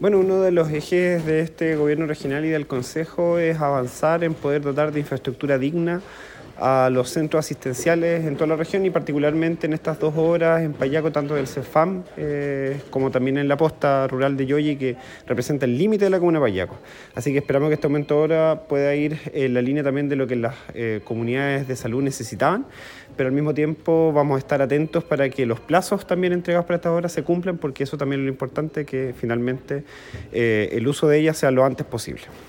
Bueno, uno de los ejes de este gobierno regional y del Consejo es avanzar en poder dotar de infraestructura digna a los centros asistenciales en toda la región y particularmente en estas 2 horas en Payaco, tanto del CEFAM como también en la posta rural de Yoyi, que representa el límite de la comuna de Payaco. Así que esperamos que este aumento ahora pueda ir en la línea también de lo que las comunidades de salud necesitaban, pero al mismo tiempo vamos a estar atentos para que los plazos también entregados para estas horas se cumplan, porque eso también es lo importante, que finalmente el uso de ellas sea lo antes posible.